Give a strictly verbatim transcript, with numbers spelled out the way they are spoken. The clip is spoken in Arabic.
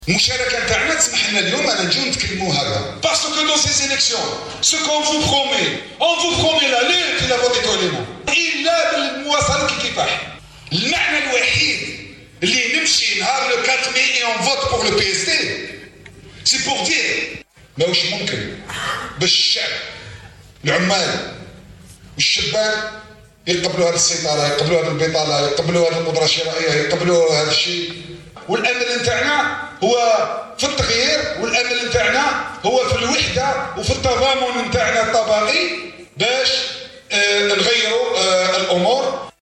المشاركه نتاعنا تسمح لنا اليوم انا نجيو نتكلموا هذا باسكو دون سي سيليكسيون سو كون فو برومي اون فو برومي لا لوت لا فوتي توليمون الا بالمواصله كيفاح. المعنى الوحيد اللي نمشي نهار لو أربعة ماي اي اون فوت بور لو بي اس تي سي بور دير ماهوش ممكن باش الشعب العمال والشبان يقبلوا هذه السيطره، يقبلوا هذه البطاله، يقبلوا هذه القدره الشرائيه، يقبلوا هذا الشيء. والامل نتاعنا هو في التغيير، والامل نتاعنا هو في الوحده وفي التضامن نتاعنا الطبقي باش آه نغيروا آه الامور.